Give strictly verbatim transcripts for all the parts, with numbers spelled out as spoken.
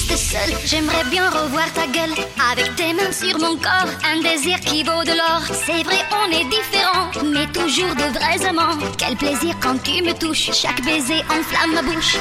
j'étais seule, j'aimerais bien revoir ta gueule. Avec tes mains sur mon corps, un désir qui vaut de l'or. C'est vrai, on est différents, mais toujours de vrais amants. Quel plaisir quand tu me touches, chaque baiser enflamme ma bouche.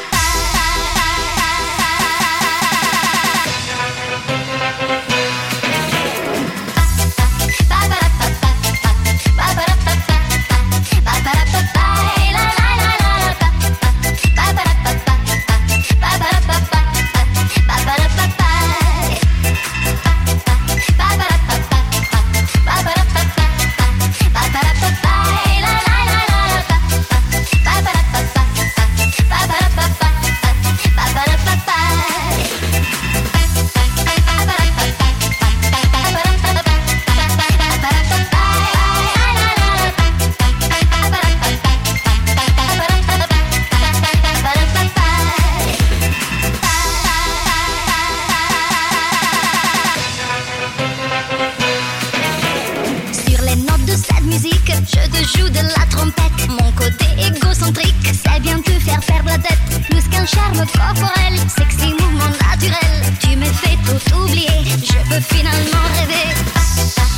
Je te joue de la trompette. Mon côté égocentrique sait bien te faire perdre la tête. Plus qu'un charme corporel, sexy mouvement naturel. Tu me fais tout oublier, je peux finalement rêver.